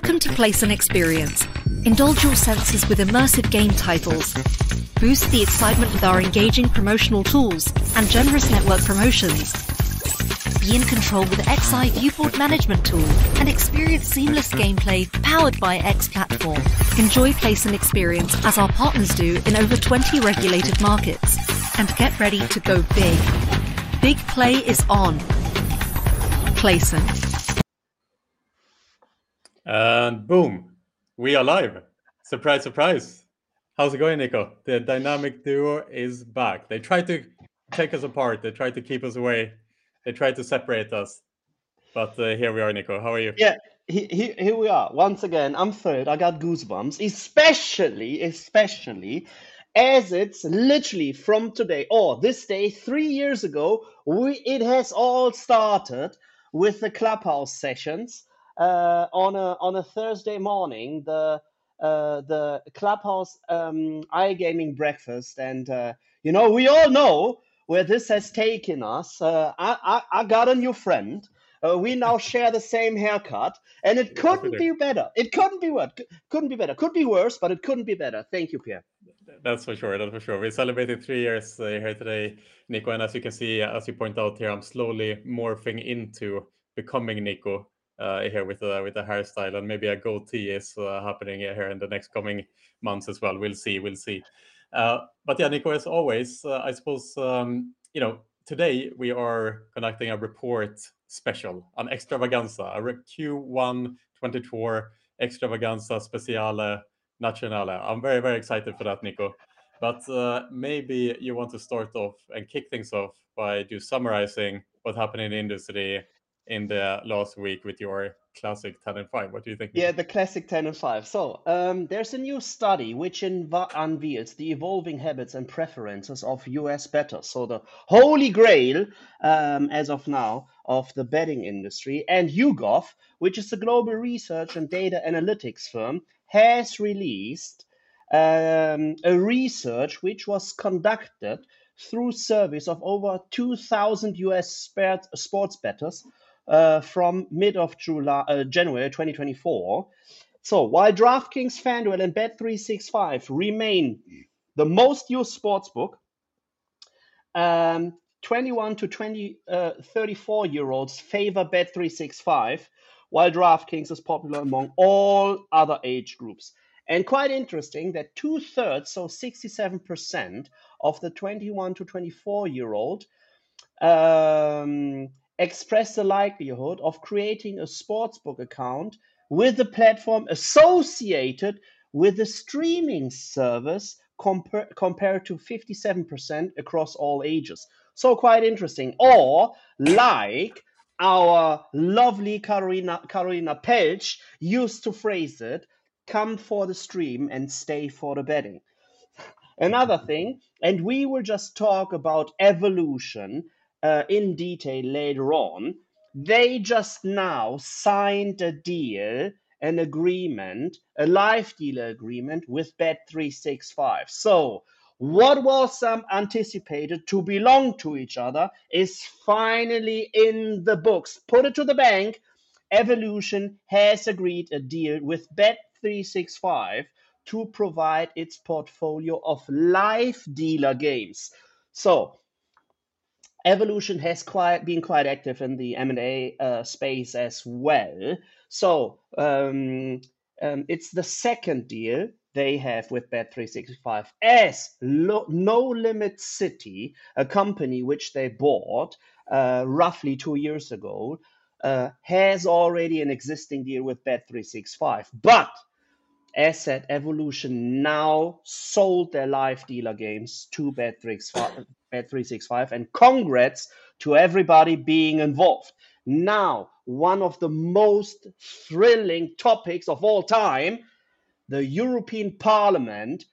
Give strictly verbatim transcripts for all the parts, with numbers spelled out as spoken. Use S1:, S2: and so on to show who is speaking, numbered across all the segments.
S1: Welcome to Place and Experience. Indulge your senses with immersive game titles. Boost the excitement with our engaging promotional tools and generous network promotions. Be in control with X I Viewport Management Tool and experience seamless gameplay powered by X Platform. Enjoy Place and Experience as our partners do in over twenty regulated markets. And get ready to go big. Big play is on. Placent.
S2: And boom, we are live. Surprise, surprise. How's it going, Nico? The dynamic duo is back. They tried to take us apart. They tried to keep us away. They tried to separate us. But uh, here we are, Nico. How are you?
S3: Yeah, he, he, here we are. Once again, I'm thrilled. I got goosebumps, especially, especially as it's literally from today or this day, three years ago, we it has all started with the Clubhouse sessions. Uh, on a on a Thursday morning, the uh, the Clubhouse um, iGaming breakfast, and uh, you know we all know where this has taken us. Uh, I, I I got a new friend. Uh, we now share the same haircut, and it couldn't be better. It couldn't be what couldn't be better. Could be worse, but it couldn't be better. Thank you, Pierre.
S2: That's for sure. That's for sure. We celebrated three years uh, here today, Nico, and as you can see, as you point out here, I'm slowly morphing into becoming Nico. Uh, here with a with a hairstyle, and maybe a goatee is uh, happening here in the next coming months as well. We'll see, we'll see. Uh, but yeah, Nico, as always, uh, I suppose um, you know today we are conducting a report special, an extravaganza, a Q one twenty-four extravaganza speciale nazionale. I'm very very excited for that, Nico. But uh, maybe you want to start off and kick things off by just summarizing what happened in the industry in the last week with your classic ten and five. What do you think?
S3: Yeah, the classic ten and five. So um, there's a new study which inv- unveils the evolving habits and preferences of U S bettors. So the holy grail, um, as of now, of the betting industry. And YouGov, which is a global research and data analytics firm, has released um, a research which was conducted through surveys of over two thousand U S sport, sports bettors Uh, from mid of July, uh, January twenty twenty-four. So while DraftKings, FanDuel, and Bet three sixty-five remain the most used sportsbook, um, twenty-one to twenty, uh, thirty-four year olds favor Bet three sixty-five, while DraftKings is popular among all other age groups. And quite interesting that two thirds, so sixty-seven percent of the twenty-one to twenty-four year old um, express the likelihood of creating a sportsbook account with the platform associated with the streaming service compar- compared to fifty-seven percent across all ages. So quite interesting. Or like our lovely Carolina, Carolina Pelch used to phrase it, come for the stream and stay for the betting. Another thing, and we will just talk about Evolution Uh, in detail later on, they just now signed a deal, an agreement, a live dealer agreement with Bet three sixty-five. So what was um, anticipated to belong to each other is finally in the books. Put it to the bank. Evolution has agreed a deal with Bet three sixty-five to provide its portfolio of live dealer games. So Evolution has quite been quite active in the M and A uh, space as well. So um, um, it's the second deal they have with Bet three sixty-five as Lo- No Limit City, a company which they bought uh, roughly two years ago, uh, has already an existing deal with Bet three sixty-five. But as said, Evolution now sold their live dealer games to Bet three sixty-five, and congrats to everybody being involved. Now, one of the most thrilling topics of all time, the European Parliament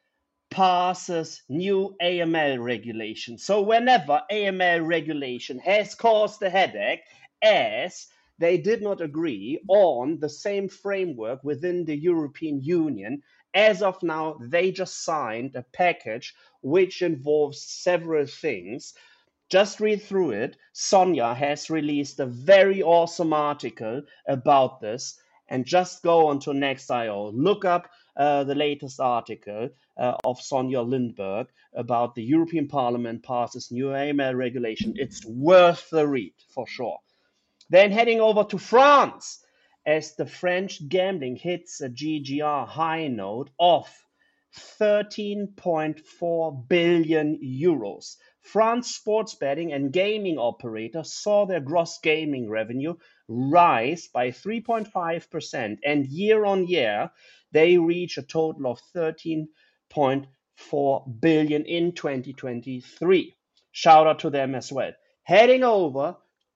S3: passes new A M L regulation. So whenever A M L regulation has caused a headache, as they did not agree on the same framework within the European Union, as of now, they just signed a package which involves several things. Just read through it. Sonia has released a very awesome article about this. And just go on to Next dot I O. Look up uh, the latest article uh, of Sonja Lindberg about the European Parliament passes new A M L regulation. It's worth the read for sure. Then heading over to France, as the French gambling hits a G G R high note of thirteen point four billion euros. France sports betting and gaming operators saw their gross gaming revenue rise by three point five percent, and year on year, they reach a total of thirteen point four billion in twenty twenty-three. Shout out to them as well. Heading over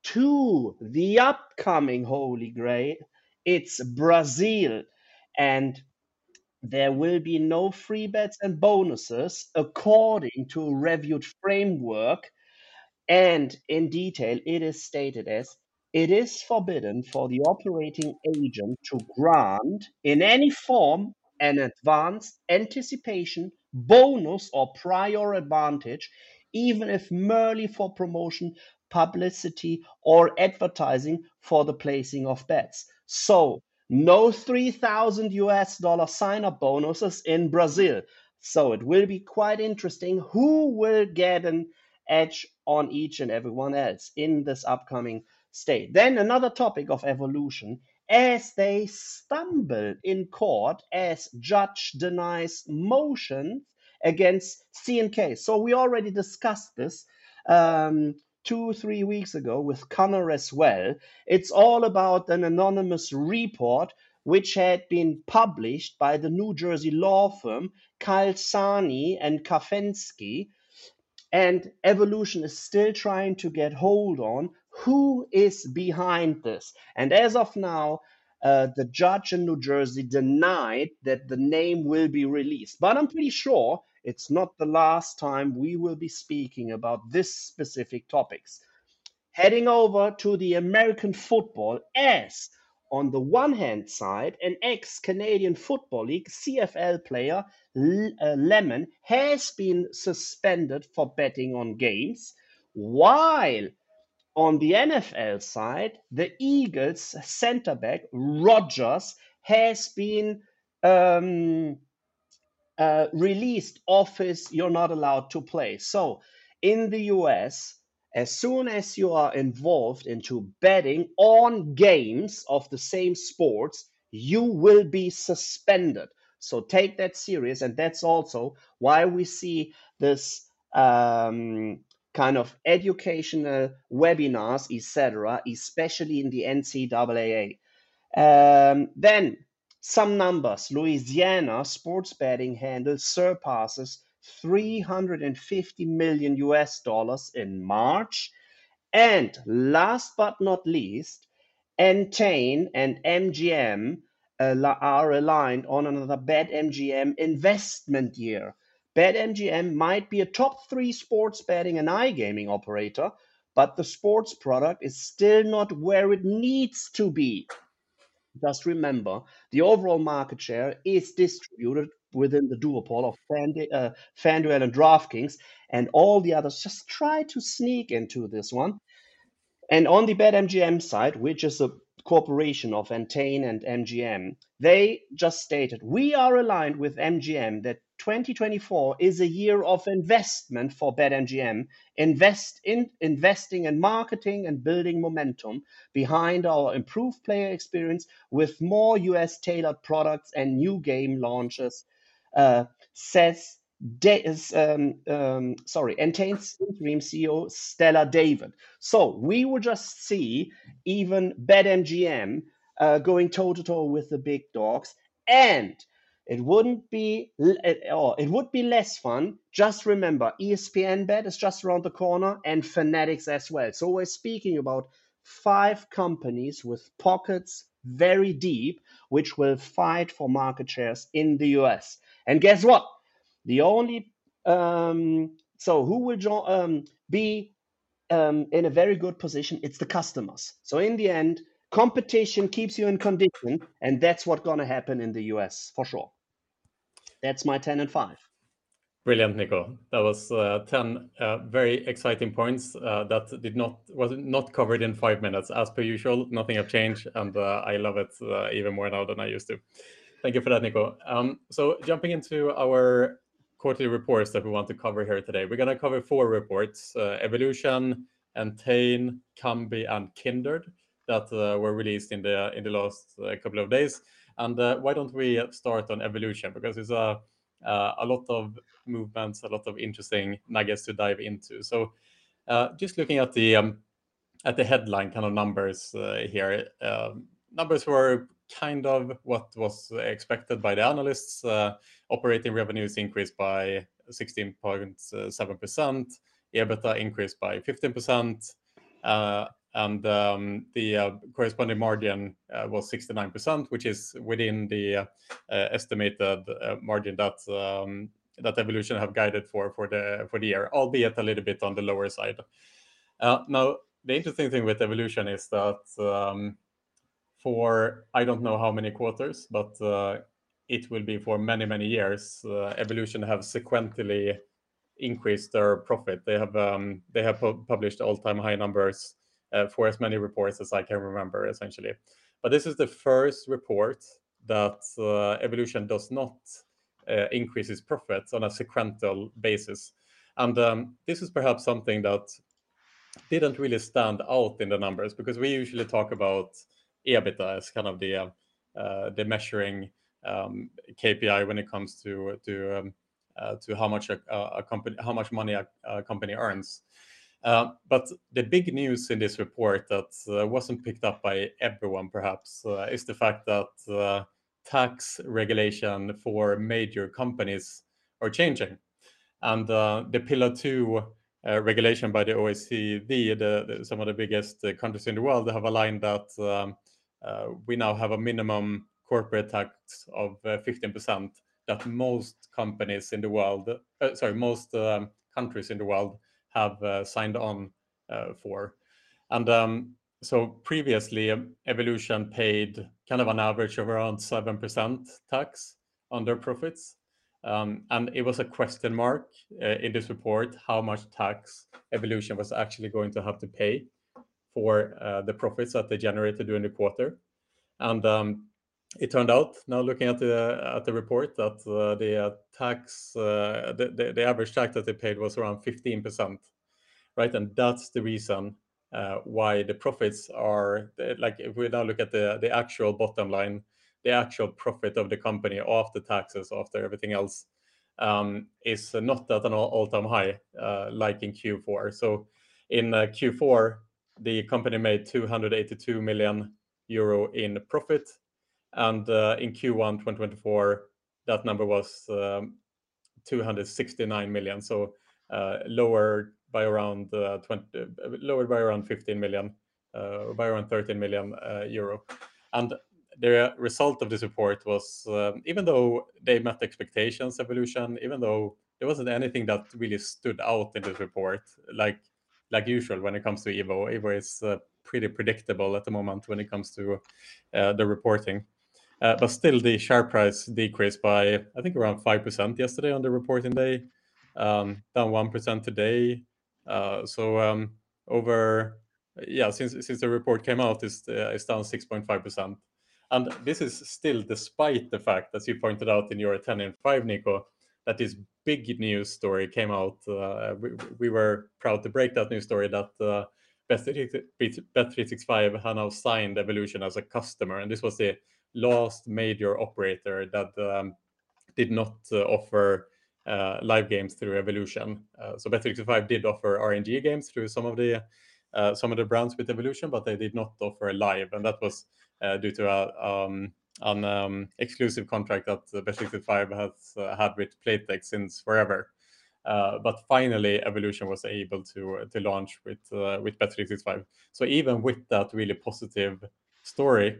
S3: to the upcoming Holy Grail, it's Brazil, and there will be no free bets and bonuses according to a reviewed framework. And in detail, it is stated as it is forbidden for the operating agent to grant in any form an advance, anticipation, bonus, or prior advantage, even if merely for promotion, publicity, or advertising for the placing of bets. So, no three thousand U S dollar sign up bonuses in Brazil. So, it will be quite interesting who will get an edge on each and everyone else in this upcoming state. Then another topic of evolution, as they stumble in court as judge denies motion against C N K. So we already discussed this um, two, three weeks ago with Connor as well. It's all about an anonymous report which had been published by the New Jersey law firm Kalsani and Kafensky. And evolution is still trying to get hold on who is behind this. And as of now, uh, the judge in New Jersey denied that the name will be released. But I'm pretty sure it's not the last time we will be speaking about this specific topics. Heading over to the American football, as on the one hand side, an ex-Canadian Football League C F L player, uh, Lemon, has been suspended for betting on games, while on the N F L side, the Eagles center back, Rodgers, has been um, uh, released off his "you're not allowed to play." So in the U S, as soon as you are involved into betting on games of the same sports, you will be suspended. So take that serious, and that's also why we see this um, kind of educational webinars, et cetera, especially in the N C double A. Um, then some numbers. Louisiana sports betting handle surpasses three hundred fifty million U S dollars in March. And last but not least, Entain and M G M uh, are aligned on another BetMGM investment year. BetMGM might be a top three sports betting and iGaming operator, but the sports product is still not where it needs to be. Just remember, the overall market share is distributed within the duopoly of Fand- uh, FanDuel and DraftKings, and all the others just try to sneak into this one. And on the BetMGM side, which is a corporation of Entain and M G M, they just stated, we are aligned with M G M that twenty twenty-four is a year of investment for BetMGM, invest in investing in marketing and building momentum behind our improved player experience with more U S tailored products and new game launches, uh, says De- um, um, sorry, Entain's interim C E O Stella David. So we will just see even BetMGM uh, going toe to toe with the big dogs, and it wouldn't be, or it would be less fun. Just remember, E S P N Bet is just around the corner, and Fanatics as well. So we're speaking about five companies with pockets very deep, which will fight for market shares in the U S. And guess what? The only um, so who will jo- um, be um, in a very good position? It's the customers. So in the end, competition keeps you in condition, and that's what's going to happen in the U S for sure. That's my ten and five.
S2: Brilliant, Nico. That was uh, ten uh, very exciting points uh, that did not was not covered in five minutes. As per usual, nothing have changed, and uh, I love it uh, even more now than I used to. Thank you for that, Nico. Um, so jumping into our quarterly reports that we want to cover here today, we're going to cover four reports: uh, Evolution, Entain, Kambi, and Kindred that uh, were released in the in the last uh, couple of days. And uh, why don't we start on Evolution, because it's a uh, a lot of movements, a lot of interesting nuggets to dive into. So uh, just looking at the um, at the headline kind of numbers uh, here, um, numbers were kind of what was expected by the analysts. Uh, operating revenues increased by sixteen point seven percent, EBITDA increased by fifteen percent, uh, and um, the uh, corresponding margin uh, was sixty-nine percent, which is within the uh, estimated uh, margin that um, that Evolution have guided for for the for the year, albeit a little bit on the lower side. Uh, now, the interesting thing with Evolution is that um, for I don't know how many quarters, but uh, it will be for many many years. Uh, Evolution have sequentially increased their profit. They have um, they have pu- published all time high numbers uh, for as many reports as I can remember, essentially. But this is the first report that uh, Evolution does not uh, increase its profits on a sequential basis, and um, this is perhaps something that didn't really stand out in the numbers, because we usually talk about EBITDA as kind of the uh, uh, the measuring um, K P I when it comes to to um, uh, to how much a, a company how much money a, a company earns. Uh, but the big news in this report that uh, wasn't picked up by everyone, perhaps, uh, is the fact that uh, tax regulation for major companies are changing, and uh, the Pillar Two uh, regulation by the O E C D, the, the, some of the biggest uh, countries in the world, have aligned that um, uh, we now have a minimum corporate tax of uh, fifteen percent that most companies in the world, uh, sorry, most um, countries in the world have uh, signed on uh, for. And um, so previously, um, Evolution paid kind of an average of around seven percent tax on their profits. Um, and it was a question mark uh, in this report how much tax Evolution was actually going to have to pay for uh, the profits that they generated during the quarter. And um, it turned out, now looking at the at the report, that uh, the uh, tax, uh, the, the the average tax that they paid was around fifteen percent, right? And that's the reason uh, why the profits are like, if we now look at the the actual bottom line, the actual profit of the company after taxes, after everything else, um, is not at an all- all-time high uh, like in Q four. So in uh, Q four, the company made two hundred eighty-two million euro in profit, and uh, in Q one twenty twenty-four, that number was um, two hundred sixty-nine million. So uh, lower by around uh, twenty, uh, lowered by around fifteen million, uh, by around thirteen million uh, euro. And the result of this report was, um, even though they met expectations, Evolution, even though there wasn't anything that really stood out in this report, like like usual when it comes to Evo. Evo is uh, pretty predictable at the moment when it comes to uh, the reporting. Uh, but still, the share price decreased by, I think, around five percent yesterday on the reporting day, um, down one percent today. Uh, so um, over, yeah, since since the report came out, it's, uh, it's down six point five percent. And this is still despite the fact, as you pointed out in your ten in five, Nico, that this big news story came out. Uh, we, we were proud to break that news story that uh, Bet three sixty-five had now signed Evolution as a customer. And this was the last major operator that um, did not uh, offer uh, live games through Evolution. Uh, so Bet three sixty-five did offer R N G games through some of the uh, some of the brands with Evolution, but they did not offer live, and that was uh, due to a, um, an um, exclusive contract that uh, Bet three sixty-five has uh, had with Playtech since forever. Uh, but finally, Evolution was able to to launch with uh, with Bet three sixty-five. So even with that really positive story,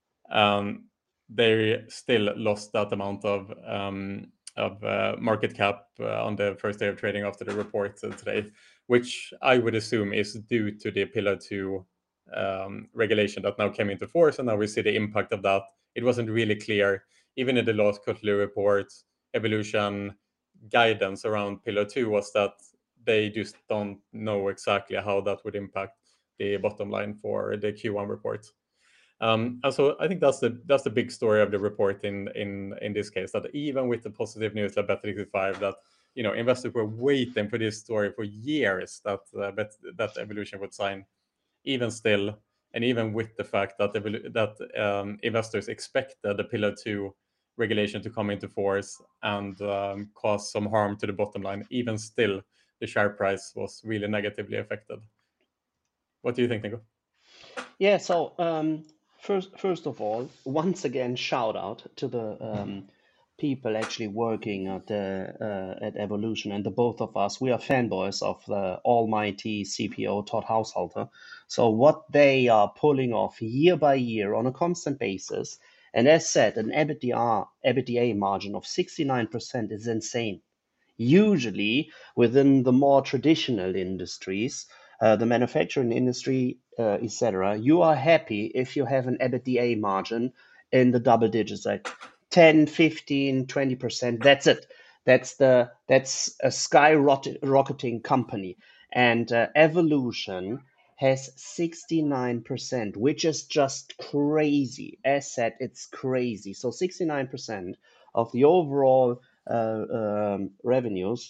S2: um, they still lost that amount of um, of uh, market cap uh, on the first day of trading after the report uh, today, which I would assume is due to the Pillar Two um, regulation that now came into force, and now we see the impact of that. It wasn't really clear, even in the last quarterly report. Evolution guidance around Pillar two was that they just don't know exactly how that would impact the bottom line for the Q one report. Um, and so I think that's the that's the big story of the report in in in this case, that even with the positive news that Bet three sixty-five, that you know investors were waiting for this story for years, that uh, Bet, that Evolution would sign, even still, and even with the fact that that um, investors expected the Pillar two regulation to come into force and um, cause some harm to the bottom line, even still, the share price was really negatively affected. What do you think, Nico?
S3: Yeah, so um, first, first of all, once again, shout out to the um, people actually working at the uh, at Evolution, and the both of us. We are fanboys of the almighty C P O Todd Haushalter. So what they are pulling off year by year on a constant basis, and as said, an EBITDA EBITDA margin of sixty-nine percent is insane. Usually, within the more traditional industries, uh, the manufacturing industry, uh, et cetera, you are happy if you have an EBITDA margin in the double digits, like ten, fifteen, twenty percent. That's it. That's the that's a skyrocketing company. And uh, Evolution has sixty-nine percent, which is just crazy. As said, it's crazy. So sixty-nine percent of the overall uh, um, revenues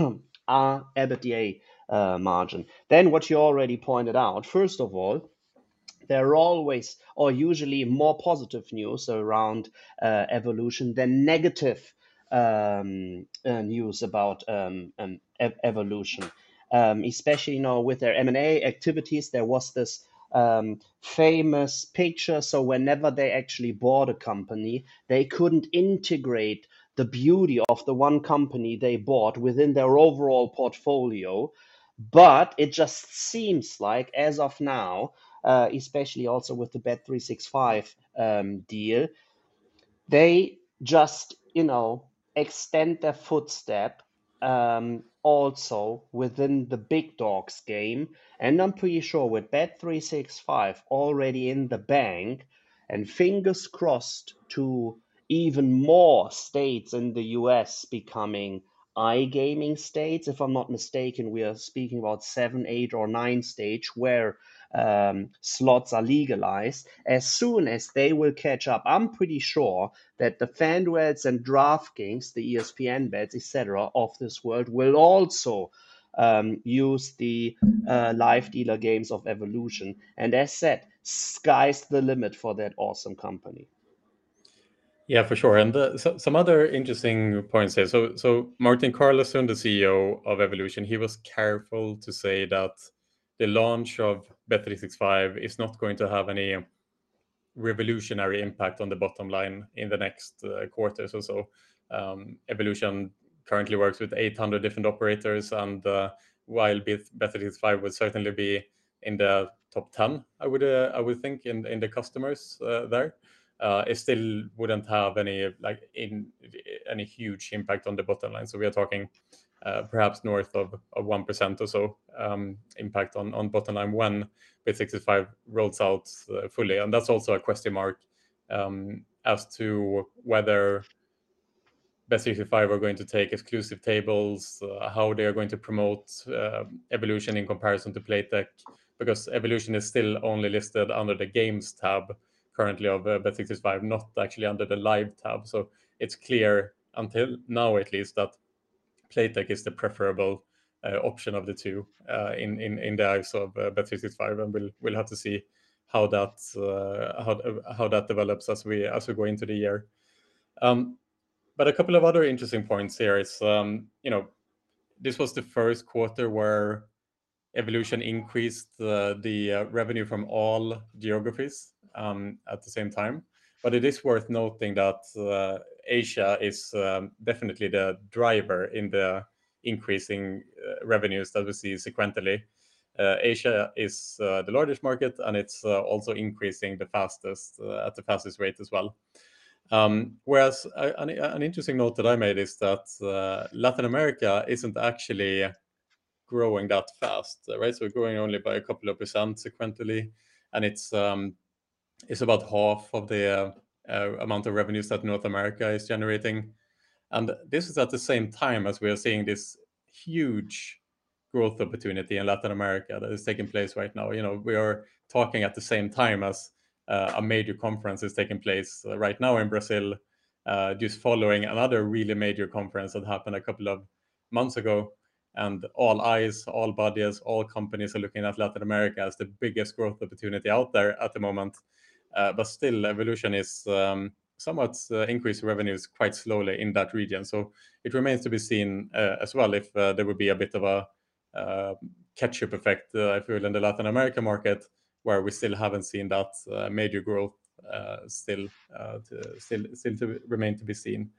S3: are EBITDA uh, margin. Then what you already pointed out, first of all, there are always or usually more positive news around uh, Evolution than negative um, uh, news about um, um, ev- Evolution. Um, especially, you know, with their M and A activities, there was this um, famous picture. So whenever they actually bought a company, they couldn't integrate the beauty of the one company they bought within their overall portfolio. But it just seems like, as of now, uh, especially also with the Bet three sixty-five um, deal, they just, you know, extend their footstep um, also within the big dogs game. And I'm pretty sure with Bet three sixty-five already in the bank, and fingers crossed to even more states in the U S becoming iGaming states. If I'm not mistaken, we are speaking about seven, eight, or nine states where um, slots are legalized. As soon as they will catch up, I'm pretty sure that the FanDuels and DraftKings, the E S P N bets, et cetera, of this world will also um, use the uh, live dealer games of Evolution. And as said, sky's the limit for that awesome company.
S2: Yeah, for sure. And uh, so, some other interesting points here. So, so Martin Carlson, the C E O of Evolution, he was careful to say that the launch of Bet three sixty-five is not going to have any revolutionary impact on the bottom line in the next uh, quarters or so. Um, Evolution currently works with eight hundred different operators, and uh, while Bet three sixty-five would certainly be in the top ten, I would uh, I would think in in the customers uh, there, uh, it still wouldn't have any like in any huge impact on the bottom line. So we are talking uh, perhaps north of of one percent or so um, impact on on bottom line when Bet sixty-five rolls out uh, fully, and that's also a question mark um, as to whether Bet sixty-five are going to take exclusive tables, uh, how they are going to promote uh, Evolution in comparison to Playtech, because Evolution is still only listed under the Games tab currently of uh, Bet sixty-five, not actually under the Live tab. So it's clear until now, at least, that Playtech is the preferable uh, option of the two uh, in, in in the eyes of uh, Bet three sixty-five, and we'll we'll have to see how that uh, how how that develops as we as we go into the year. Um, but a couple of other interesting points here is um, you know this was the first quarter where Evolution increased uh, the uh, revenue from all geographies um, at the same time. But it is worth noting that uh, Asia is um, definitely the driver in the increasing uh, revenues that we see sequentially. Uh, Asia is uh, the largest market, and it's uh, also increasing the fastest uh, at the fastest rate as well. Um, whereas uh, an, an interesting note that I made is that uh, Latin America isn't actually growing that fast, right? So we're growing only by a couple of percent sequentially, and it's um, it's about half of the uh, uh, amount of revenues that North America is generating. And this is at the same time as we are seeing this huge growth opportunity in Latin America that is taking place right now. You know, we are talking at the same time as uh, a major conference is taking place uh, right now in Brazil, uh, just following another really major conference that happened a couple of months ago. And all eyes, all bodies, all companies are looking at Latin America as the biggest growth opportunity out there at the moment. Uh, but still, Evolution is um, somewhat uh, increased revenues quite slowly in that region. So it remains to be seen uh, as well if uh, there would be a bit of a uh, catch-up effect, uh, I feel, in the Latin American market, where we still haven't seen that uh, major growth uh, still, uh, to, still, still to remain to be seen.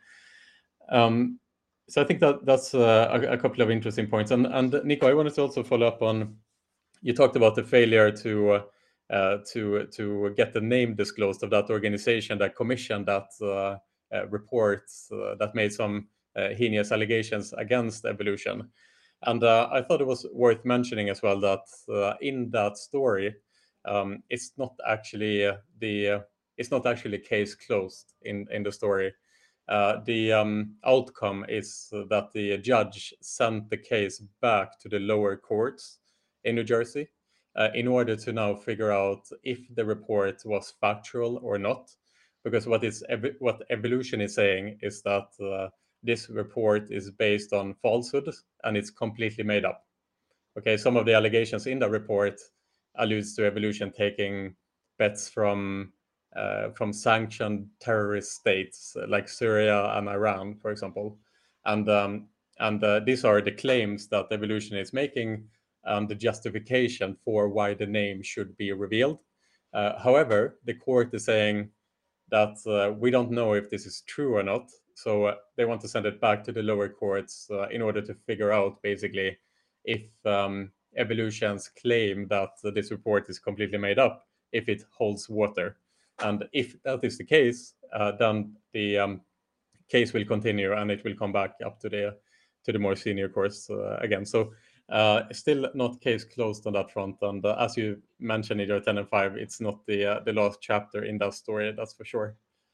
S2: Um, so I think that that's uh, a, a couple of interesting points. And, and Nico, I wanted to also follow up on, you talked about the failure to uh, uh, to to get the name disclosed of that organization that commissioned that uh, uh, report uh, that made some uh, heinous allegations against Evolution. And uh, I thought it was worth mentioning as well that uh, in that story, um, it's not actually uh, the uh, it's not actually case closed in in the story. Uh, the um, outcome is that the judge sent the case back to the lower courts in New Jersey uh, in order to now figure out if the report was factual or not. Because what is what Evolution is saying is that uh, this report is based on falsehood and it's completely made up. Okay, some of the allegations in the report alludes to Evolution taking bets from uh, from sanctioned terrorist states like Syria and Iran, for example, and um, and uh, these are the claims that Evolution is making and the justification for why the name should be revealed. Uh, however, the court is saying that uh, we don't know if this is true or not, so uh, they want to send it back to the lower courts uh, in order to figure out basically if um, Evolution's claim that uh, this report is completely made up, if it holds water. And if that is the case, uh, then the um, case will continue and it will come back up to the to the more senior courts uh, again. So uh, still not case closed on that front. And uh, as you mentioned in your ten and five, it's not the uh, the last chapter in that story, that's for sure.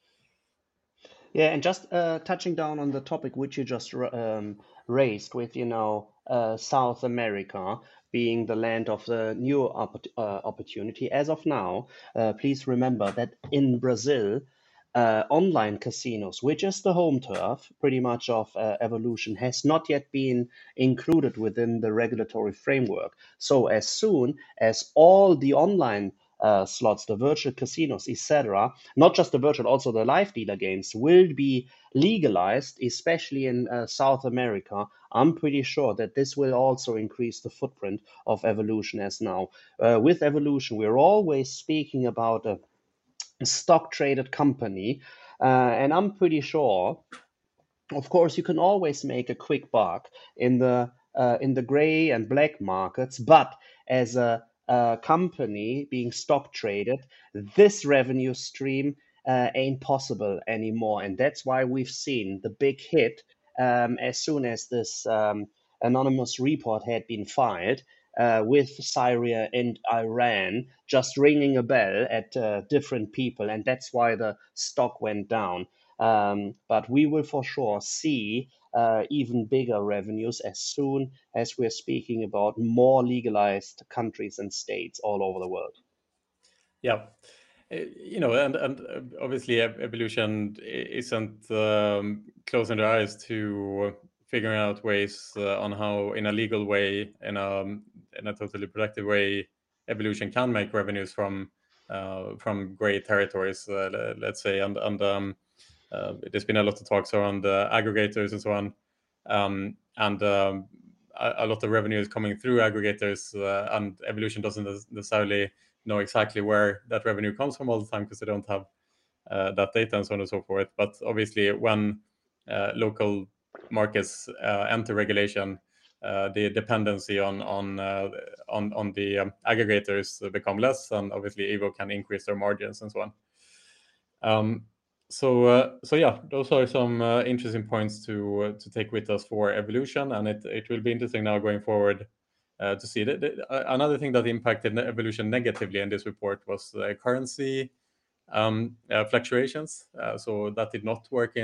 S3: Yeah, and just uh, touching down on the topic which you just um, raised with, you know, uh, South America being the land of the new opp- uh, opportunity. As of now, uh, please remember that in Brazil, uh, online casinos, which is the home turf pretty much of uh, Evolution, has not yet been included within the regulatory framework. So as soon as all the online uh, slots, the virtual casinos, et cetera, not just the virtual, also the live dealer games, will be legalized, especially in uh, South America, I'm pretty sure that this will also increase the footprint of Evolution as now. Uh, with Evolution, we're always speaking about a, a stock traded company, uh, and I'm pretty sure, of course, you can always make a quick buck in the uh, in the gray and black markets, but as a, a company being stock traded, this revenue stream uh, ain't possible anymore, and that's why we've seen the big hit um, as soon as this um, anonymous report had been filed. Uh, with Syria and Iran just ringing a bell at uh, different people, and that's why the stock went down. Um, but we will for sure see uh, even bigger revenues as soon as we're speaking about more legalized countries and states all over the world.
S2: Yeah. You know, and, and obviously Evolution isn't um, closing their eyes to figuring out ways uh, on how, in a legal way, in a, in a totally productive way, Evolution can make revenues from uh, from gray territories, uh, let's say. And, and um, uh, there's been a lot of talks around uh, aggregators and so on. Um, and um, a, a lot of revenue is coming through aggregators, uh, and Evolution doesn't necessarily know exactly where that revenue comes from all the time because they don't have uh, that data and so on and so forth. But obviously, when uh, local markets uh, enter regulation, uh, the dependency on on uh, on on the um, aggregators become less, and obviously Evo can increase their margins and so on. Um, so uh, so yeah, those are some uh, interesting points to uh, to take with us for Evolution, and it it will be interesting now going forward uh, to see that. Uh, another thing that impacted Evolution negatively in this report was uh, currency um, uh, fluctuations. Uh, so that did not work in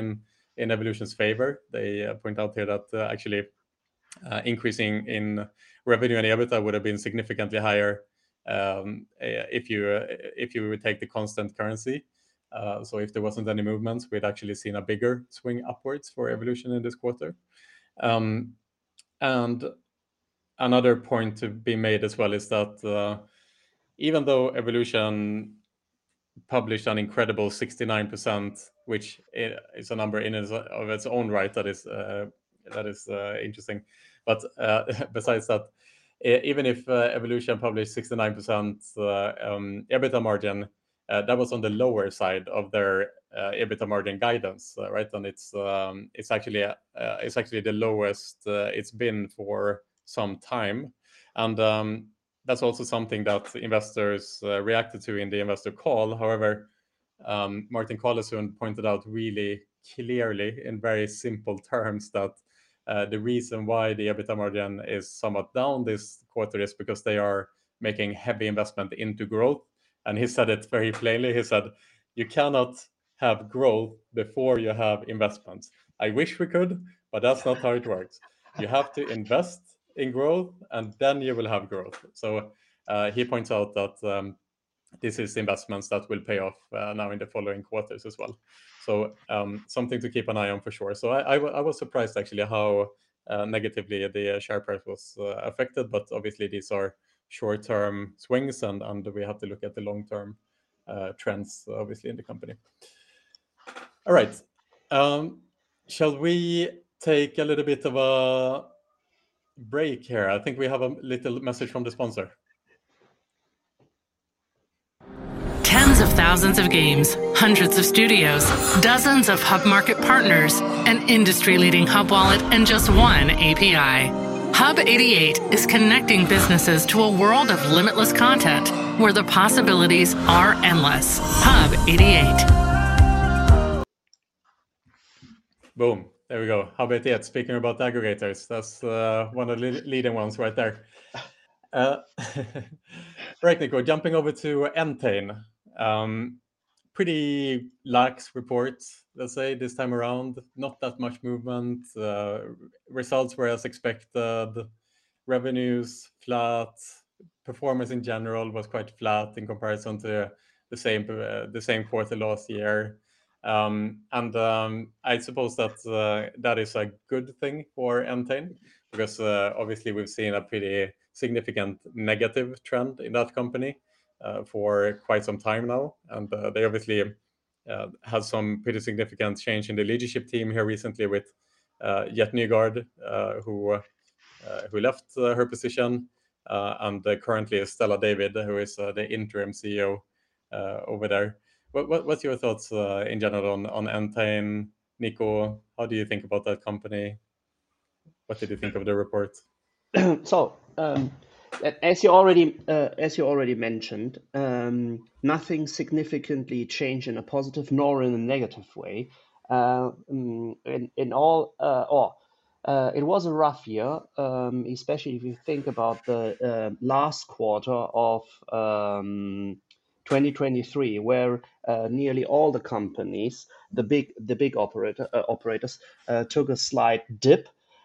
S2: in Evolution's favor. They uh, point out here that uh, actually uh, increasing in revenue and EBITDA would have been significantly higher um, if you uh, if you would take the constant currency. Uh, so if there wasn't any movements, we'd actually seen a bigger swing upwards for Evolution in this quarter. Um, and another point to be made as well is that uh, even though Evolution published an incredible sixty-nine percent, which is a number in its, of its own right that is uh, that is uh, interesting. But uh, besides that, even if uh, Evolution published sixty-nine percent uh, um, EBITDA margin, uh, that was on the lower side of their uh, EBITDA margin guidance, uh, right? And it's um, it's actually uh, it's actually the lowest uh, it's been for some time, and um, that's also something that investors uh, reacted to in the investor call. However, um, Martin Collesund pointed out really clearly in very simple terms that uh, the reason why the EBITDA margin is somewhat down this quarter is because they are making heavy investment into growth. And he said it very plainly. He said, you cannot have growth before you have investments. I wish we could, but that's not how it works. You have to invest in growth, and then you will have growth. So uh, he points out that um, this is investments that will pay off uh, now in the following quarters as well. So um, something to keep an eye on for sure. So I, I, I was surprised actually how uh, negatively the share price was uh, affected, but obviously these are short-term swings, and, and we have to look at the long-term uh, trends, obviously, in the company. All right. Um, shall we take a little bit of a break here? I think we have a little message from the sponsor.
S4: Tens of thousands of games, hundreds of studios, dozens of Hub Market partners, an industry-leading Hub wallet, and just one A P I. Hub eighty-eight is connecting businesses to a world of limitless content where the possibilities are endless. Hub eighty-eight.
S2: Boom. There we go. Hub eighty-eight. Speaking about aggregators, that's uh, one of the leading ones right there. Uh, right, Nico, jumping over to Entain. Um, pretty lax reports, let's say, this time around. Not that much movement. Uh, results were as expected. Revenues flat. Performance in general was quite flat in comparison to the same uh, the same quarter last year. Um, and um, I suppose that uh, that is a good thing for Entain, because uh, obviously we've seen a pretty significant negative trend in that company uh, for quite some time now. And uh, they obviously uh, had some pretty significant change in the leadership team here recently with uh, Jet Nygaard, uh, who, uh, who left uh, her position, uh, and uh, currently is Stella David, who is uh, the interim C E O uh, over there. What, what, what's your thoughts uh, in general on, on Entain, Nico? How do you think about that company? What did you think of the report?
S3: So, um, as you already uh, as you already mentioned, um, nothing significantly changed in a positive nor in a negative way. Uh, in in all, uh, or uh, it was a rough year, um, especially if you think about the uh, last quarter of um, twenty twenty-three, where uh, nearly all the companies, the big the big operator uh, operators, uh, took a slight dip,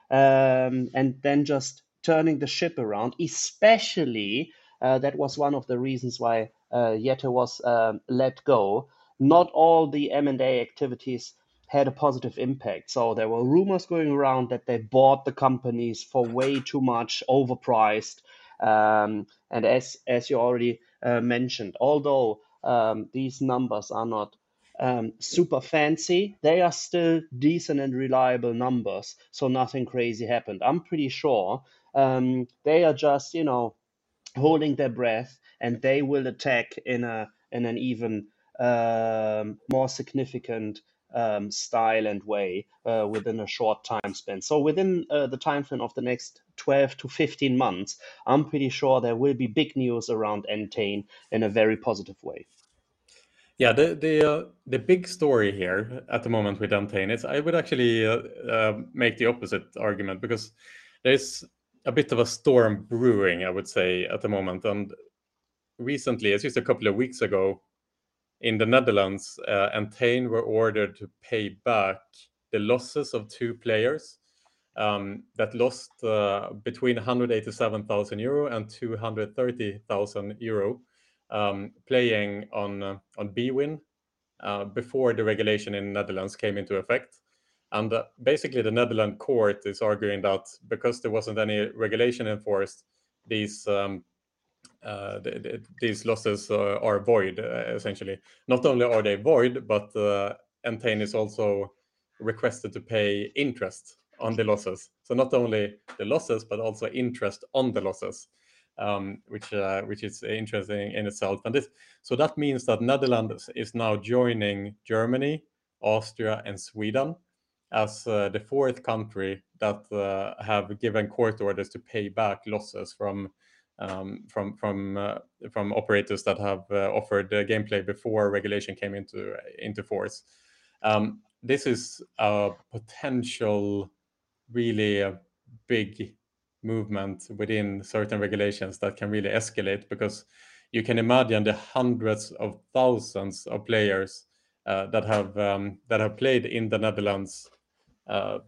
S3: um, and then just turning the ship around. Especially uh, that was one of the reasons why uh, Jette was um, let go. Not all the M and A activities had a positive impact. So there were rumors going around that they bought the companies for way too much, overpriced. Um, and as as you already uh, mentioned, although um, these numbers are not um, super fancy, they are still decent and reliable numbers. So nothing crazy happened. I'm pretty sure um, they are just, you know, holding their breath, and they will attack in a in an even um, more significant um, style and way uh, within a short time span. So within uh, the time span of the next twelve to fifteen months, I'm pretty sure there will be big news around Entain in a very positive way.
S2: Yeah, the the uh, the big story here at the moment with Entain is I would actually uh, uh, make the opposite argument, because there's a bit of a storm brewing, I would say, at the moment. And recently, it's just a couple of weeks ago, in the Netherlands, uh, Entain were ordered to pay back the losses of two players um, that lost uh, between one hundred eighty-seven thousand euro and two hundred thirty thousand euro um, playing on uh, on bwin uh, before the regulation in Netherlands came into effect. And uh, basically, the Netherlands court is arguing that because there wasn't any regulation enforced, these um, uh, th- th- these losses uh, are void. Uh, essentially, not only are they void, but uh, Entain is also requested to pay interest on the losses. So not only the losses, but also interest on the losses, um, which uh, which is interesting in itself. And this, so that means that Netherlands is now joining Germany, Austria, and Sweden as uh, the fourth country that uh, have given court orders to pay back losses from um, from from uh, from operators that have uh, offered uh, gameplay before regulation came into into force. Um, this is a potential really a big movement within certain regulations that can really escalate, because you can imagine the hundreds of thousands of players uh, that have um, that have played in the Netherlands uh,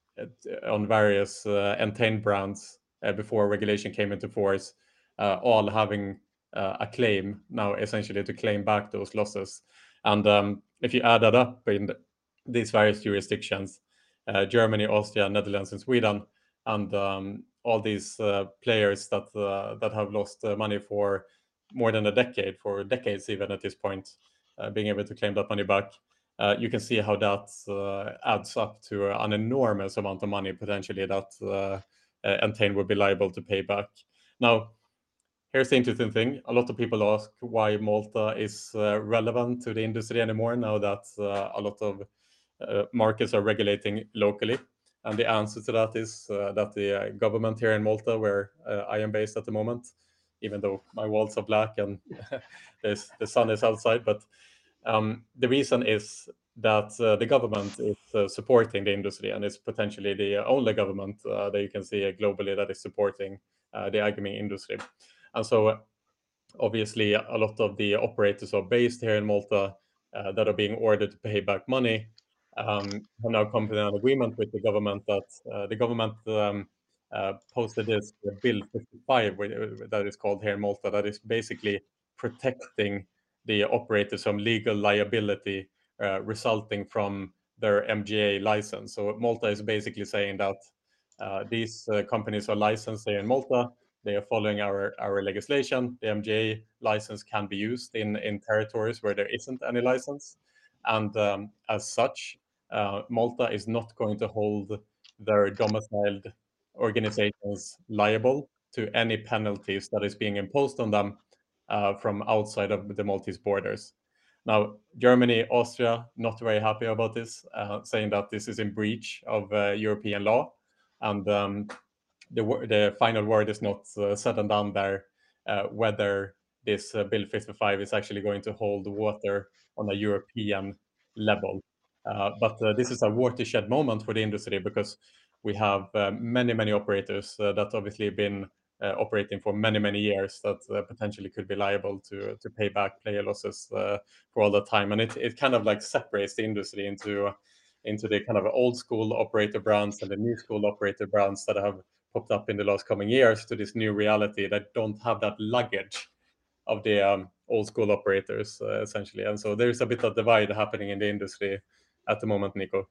S2: on various uh, Entain brands uh, before regulation came into force, uh, all having uh, a claim now, essentially to claim back those losses. And um, if you add that up in the, these various jurisdictions, uh, Germany, Austria, Netherlands, and Sweden, and um, all these uh, players that uh, that have lost uh, money for more than a decade, for decades even at this point, uh, being able to claim that money back, uh, you can see how that uh, adds up to an enormous amount of money potentially that uh, uh, Entain would be liable to pay back. Now, here's the interesting thing. A lot of people ask why Malta is uh, relevant to the industry anymore now that uh, a lot of uh, markets are regulating locally. And the answer to that is uh, that the uh, government here in Malta, where uh, I am based at the moment, even though my walls are black and there's, the sun is outside, but um, the reason is that uh, the government is uh, supporting the industry, and it's potentially the only government uh, that you can see globally that is supporting uh, the iGaming industry. And so uh, obviously a lot of the operators are based here in Malta uh, that are being ordered to pay back money um, have now come to an agreement with the government that uh, the government um, uh, posted this Bill fifty-five, that is called here in Malta, that is basically protecting the operators from legal liability uh, resulting from their M G A license. So Malta is basically saying that uh, these uh, companies are licensed here in Malta. They are following our, our legislation. The M G A license can be used in, in territories where there isn't any license. And um, as such, uh, Malta is not going to hold their domiciled organizations liable to any penalties that is being imposed on them uh, from outside of the Maltese borders. Now, Germany, Austria, not very happy about this, uh, saying that this is in breach of uh, European law. And um, the, the final word is not uh, said and done there, uh, whether this uh, Bill fifty-five is actually going to hold water on a European level. Uh, but uh, this is a watershed moment for the industry, because we have uh, many, many operators uh, that obviously have been uh, operating for many, many years that uh, potentially could be liable to to pay back player losses uh, for all the time. And it, it kind of like separates the industry into, into the kind of old school operator brands and the new school operator brands that have popped up in the last coming years to this new reality that don't have that luggage of the um, old school operators, uh, essentially. And so there's a bit of divide happening in the industry at the moment, Nico.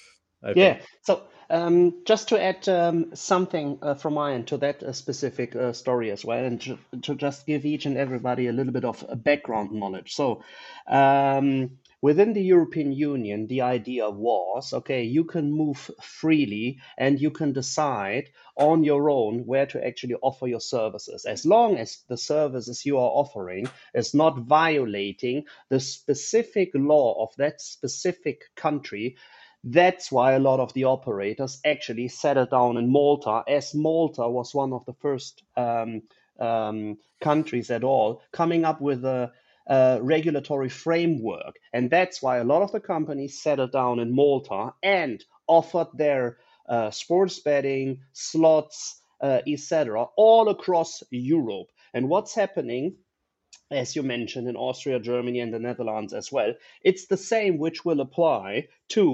S2: I
S3: Yeah.
S2: think.
S3: So um, just to add um, something uh, from my end to that uh, specific uh, story as well, and to, to just give each and everybody a little bit of uh, background knowledge. So um, within the European Union, the idea was, okay, you can move freely and you can decide on your own where to actually offer your services, as long as the services you are offering is not violating the specific law of that specific country. That's why a lot of the operators actually settled down in Malta, as Malta was one of the first um, um, countries at all coming up with a, a regulatory framework. And that's why a lot of the companies settled down in Malta and offered their uh, sports betting, slots, uh, et cetera, all across Europe. And what's happening, as you mentioned, in Austria, Germany, and the Netherlands as well, it's the same which will apply to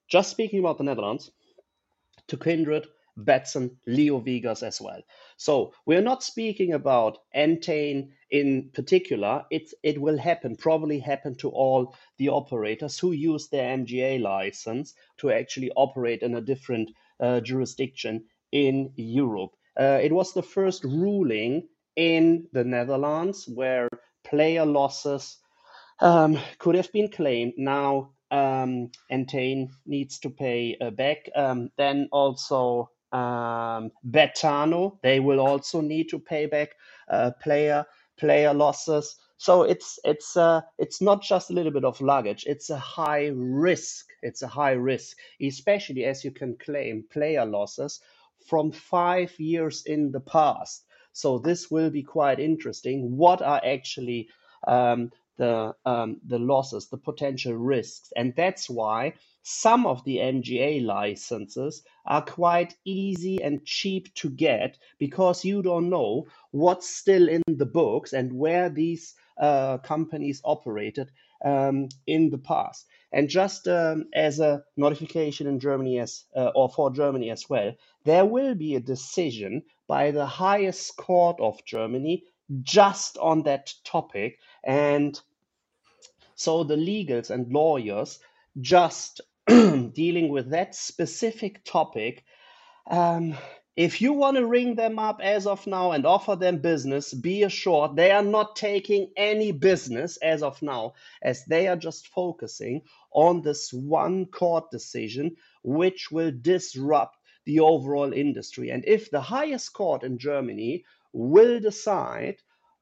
S3: just speaking about the Netherlands, to Kindred, Betsson, LeoVegas as well. So we're not speaking about Entain in particular. It, it will happen, probably happen to all the operators who use their M G A license to actually operate in a different uh, jurisdiction in Europe. Uh, it was the first ruling in the Netherlands where player losses um, could have been claimed. Now um, Entain needs to pay uh, back. Um, then also um, Betano, they will also need to pay back uh, player player losses. So it's it's uh, it's not just a little bit of luggage. It's a high risk. It's a high risk, especially as you can claim player losses from five years in the past. So this will be quite interesting. What are actually um, the um, the losses, the potential risks, and that's why some of the M G A licenses are quite easy and cheap to get, because you don't know what's still in the books and where these uh, companies operated um, in the past. And just um, as a notification in Germany as uh, or for Germany as well, there will be a decision by the highest court of Germany just on that topic. And so the legals and lawyers just dealing with that specific topic, um, if you want to ring them up as of now and offer them business, be assured they are not taking any business as of now, as they are just focusing on this one court decision, which will disrupt the overall industry. And if the highest court in Germany will decide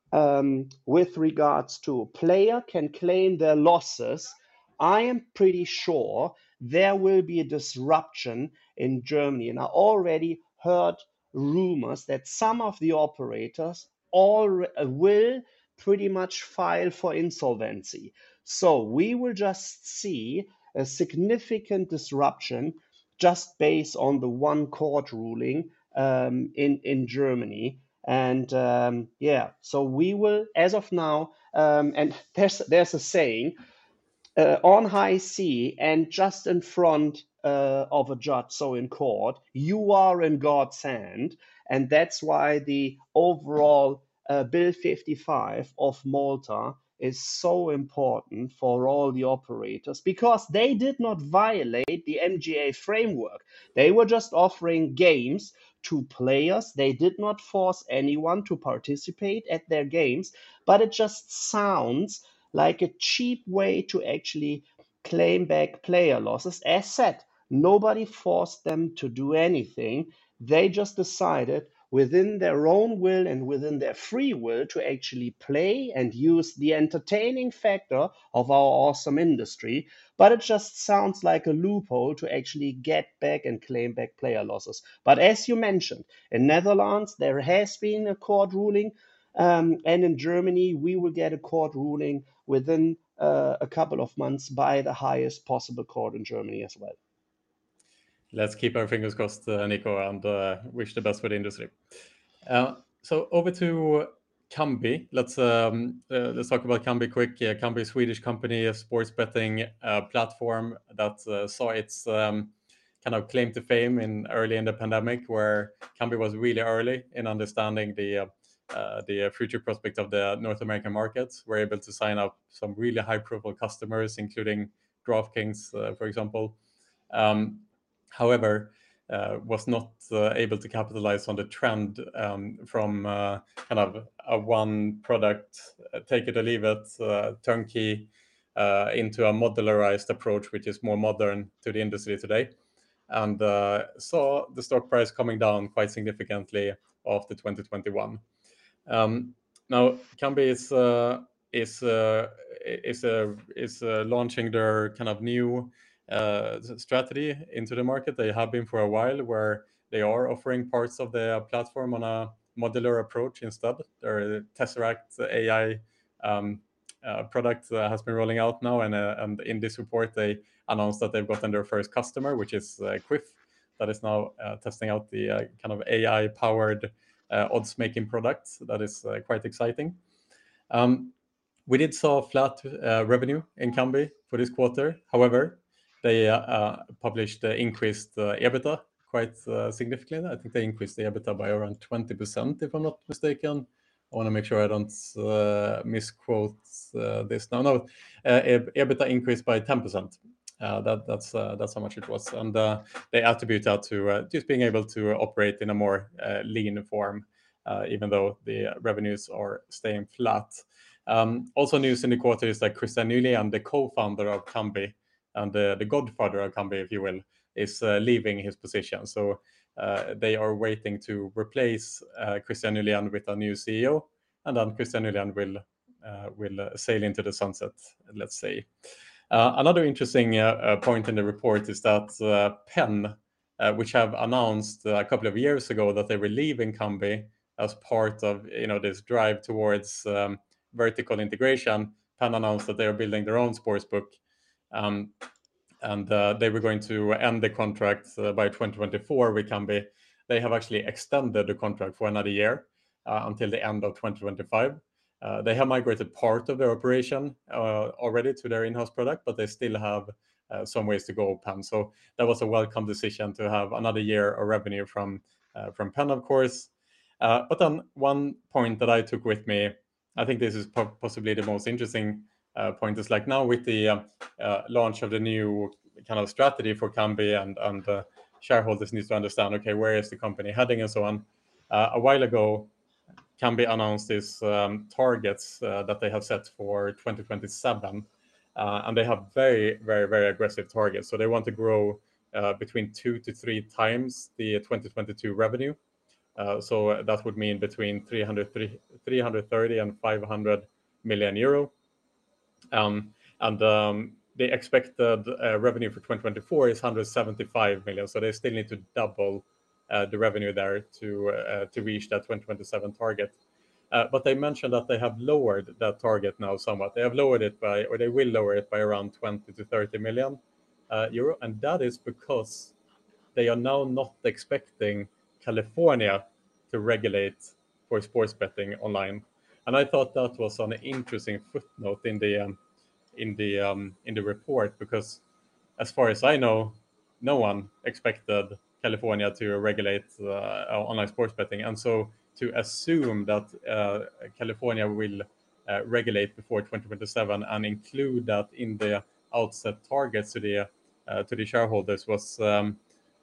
S3: um, with regards to player can claim their losses, I am pretty sure there will be a disruption in Germany. And I already heard rumors that some of the operators all will pretty much file for insolvency. So we will just see a significant disruption just based on the one court ruling um, in, in Germany. And um, yeah, so we will, as of now, um, and there's there's a saying, uh, on high sea and just in front uh, of a judge, so in court, you are in God's hand, and that's why the overall uh, Bill fifty-five of Malta is so important for all the operators, because they did not violate the M G A framework. They were just offering games to players. They did not force anyone to participate at their games, but it just sounds like a cheap way to actually claim back player losses. As said, nobody forced them to do anything. They just decided within their own will and within their free will to actually play and use the entertaining factor of our awesome industry. But it just sounds like a loophole to actually get back and claim back player losses. But as you mentioned, in Netherlands, there has been a court ruling. Um, and in Germany, we will get a court ruling within uh, a couple of months by the highest possible court in Germany as well.
S2: Let's keep our fingers crossed, uh, Nico, and uh, wish the best for the industry. Uh, so over to Kambi. Let's um, uh, let's talk about Kambi quick. Uh, Kambi, a Swedish company, a sports betting uh, platform that uh, saw its um, kind of claim to fame in early in the pandemic, where Kambi was really early in understanding the uh, uh, the future prospect of the North American markets. We're able to sign up some really high-profile customers, including DraftKings, uh, for example. Um, However, uh, was not uh, able to capitalize on the trend um, from uh, kind of a one product, uh, take it or leave it, uh, turnkey, uh, into a modularized approach, which is more modern to the industry today, and uh, saw the stock price coming down quite significantly after twenty twenty-one. Um, now, Kambi is uh, is uh, is uh, is uh, launching their kind of new uh, strategy into the market. They have been for a while, where they are offering parts of the platform on a modular approach instead. Their Tesseract A I um, uh, product uh, has been rolling out now, and uh, and in this report they announced that they've gotten their first customer, which is uh, Quiff, that is now uh, testing out the uh, kind of A I-powered uh, odds-making product. That is uh, quite exciting. Um, we did saw flat uh, revenue in Kambi for this quarter. However, they uh, published uh, increased uh, EBITDA quite uh, significantly. I think they increased the EBITDA by around twenty percent, if I'm not mistaken. I want to make sure I don't uh, misquote uh, this now. No, uh, EBITDA increased by ten percent. Uh, that, that's uh, that's how much it was, and uh, they attribute that to uh, just being able to operate in a more uh, lean form, uh, even though the revenues are staying flat. Um, also, news in the quarter is that Christian Nylén, the co-founder of Kambi and the, the godfather of Kambi, if you will, is uh, leaving his position. So uh, they are waiting to replace uh, Christian Nylén with a new C E O, and then Christian Nylén will uh, will uh, sail into the sunset, let's say. Uh, another interesting uh, uh, point in the report is that uh, Penn, uh, which have announced uh, a couple of years ago that they were leaving Kambi as part of you know this drive towards um, vertical integration, Penn announced that they are building their own sportsbook, um, and uh, they were going to end the contract uh, by twenty twenty-four with Kambi. They have actually extended the contract for another year uh, until the end of twenty twenty-five. Uh, they have migrated part of their operation uh, already to their in-house product, but they still have uh, some ways to go, Penn. So that was a welcome decision to have another year of revenue from uh, from Penn, of course. Uh, but then one point that I took with me, I think this is po- possibly the most interesting uh, point, is like now with the uh, uh, launch of the new kind of strategy for Kambi, and, and uh, shareholders need to understand, okay, where is the company heading and so on. Uh, a while ago, Kambi announced these um, targets uh, that they have set for twenty twenty-seven, uh, and they have very, very, very aggressive targets. So they want to grow uh, between two to three times the twenty twenty-two revenue. Uh, so that would mean between three hundred, three hundred thirty and five hundred million euro. Um, and um, the expected uh, revenue for twenty twenty-four is one hundred seventy-five million. So they still need to double uh, the revenue there to uh, to reach that twenty twenty-seven target. Uh, but they mentioned that they have lowered that target now somewhat. They have lowered it by, or they will lower it by around twenty to thirty million uh, euro. And that is because they are now not expecting California to regulate for sports betting online. And I thought that was an interesting footnote in the um, in the um, in the report, because as far as I know, no one expected California to regulate uh, online sports betting, and so to assume that uh, California will uh, regulate before twenty twenty-seven and include that in the outset targets to the uh, to the shareholders was, um,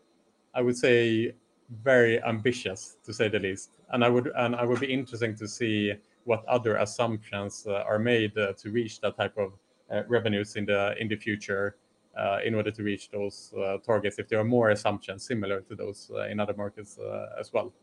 S2: I would say, very ambitious, to say the least. And I would and I would be interesting to see what other assumptions uh, are made uh, to reach that type of uh, revenues in the in the future, uh, in order to reach those uh, targets, if there are more assumptions similar to those uh, in other markets uh, as well.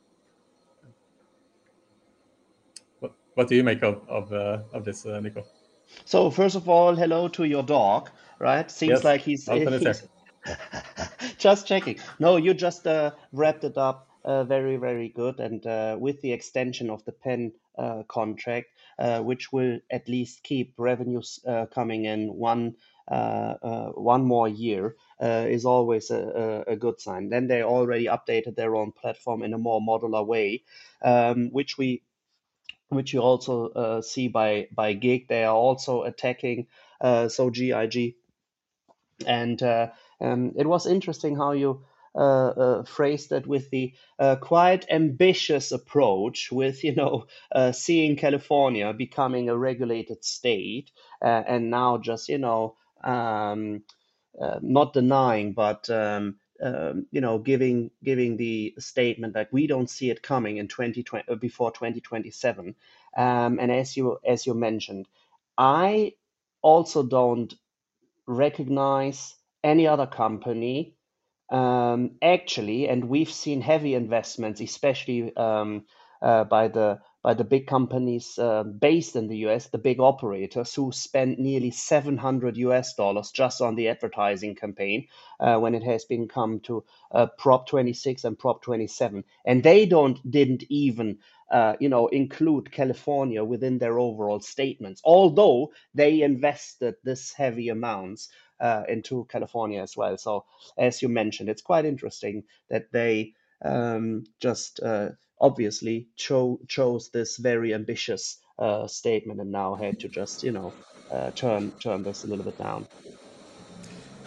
S2: What, what do you make of of, uh, of this, uh, Nico?
S3: So first of all, hello to your dog, right? Seems
S2: Yes,
S3: like he's
S2: Alpen is here.
S3: he's just checking. No, you just uh, wrapped it up uh, very, very good. And uh, with the extension of the Penn uh, contract, uh, which will at least keep revenues uh, coming in one uh, uh, one more year, uh, is always a, a, a good sign. Then they already updated their own platform in a more modular way, um, which we which you also uh, see by by Gig. They are also attacking uh, so G I G. And uh, um, it was interesting how you uh, uh, phrased it with the uh, quite ambitious approach, with you know uh, seeing California becoming a regulated state, uh, and now just you know um, uh, not denying, but um, um, you know giving giving the statement that we don't see it coming in twenty twenty uh, before twenty twenty-seven. Um, and as you as you mentioned, I also don't recognize any other company um, actually, and we've seen heavy investments, especially um, uh, by the by the big companies uh, based in the U S, the big operators who spent nearly seven hundred U S dollars just on the advertising campaign uh, when it has been come to uh, Prop twenty-six and Prop twenty-seven, and they don't didn't even uh, you know include California within their overall statements, although they invested this heavy amounts uh, into California as well. So as you mentioned, it's quite interesting that they um, just uh, obviously cho- chose this very ambitious uh, statement and now had to just you know uh, turn turn this a little bit down.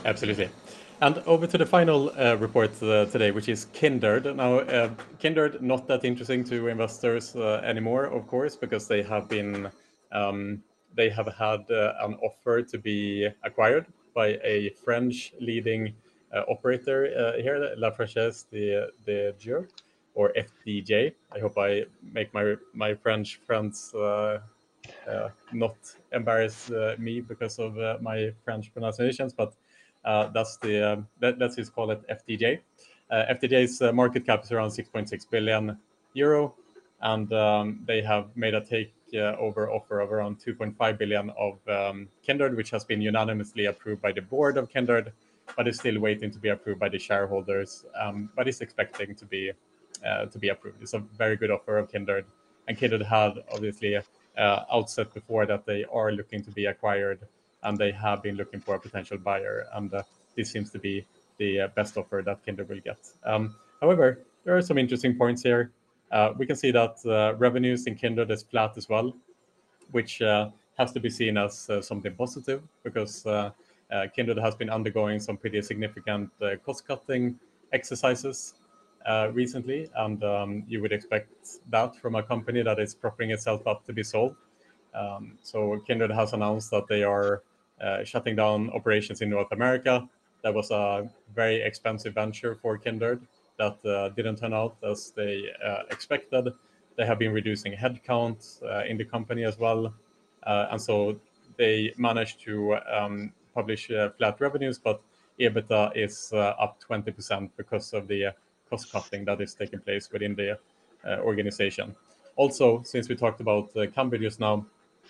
S2: Absolutely. And over to the final uh, report uh, today, which is Kindred. Now, uh, Kindred, not that interesting to investors uh, anymore, of course, because they have been um, they have had uh, an offer to be acquired by a French leading uh, operator uh, here, La Française de, de Jeux, or F D J. I hope I make my my French friends uh, uh, not embarrass uh, me because of uh, my French pronunciations, but uh, that's the um, that, that's his call it F D J. Uh, F D J's uh, market cap is around six point six billion euro, and um, they have made a take uh, over offer of around two point five billion of um, Kindred, which has been unanimously approved by the board of Kindred, but is still waiting to be approved by the shareholders. Um, but is expecting to be uh, to be approved. It's a very good offer of Kindred, and Kindred had obviously uh, outset before that they are looking to be acquired, and they have been looking for a potential buyer, and uh, this seems to be the uh, best offer that Kindred will get. Um, however, there are some interesting points here. Uh, we can see that uh, revenues in Kindred is flat as well, which uh, has to be seen as uh, something positive, because uh, uh, Kindred has been undergoing some pretty significant uh, cost-cutting exercises uh, recently, and um, you would expect that from a company that is propping itself up to be sold. Um, so Kindred has announced that they are uh, shutting down operations in North America. That was a very expensive venture for Kindred that uh, didn't turn out as they uh, expected. They have been reducing headcount uh, in the company as well. Uh, and so they managed to um, publish uh, flat revenues, but EBITDA is uh, up twenty percent because of the uh, cost cutting that is taking place within the uh, organization. Also, since we talked about uh, Kambi just now,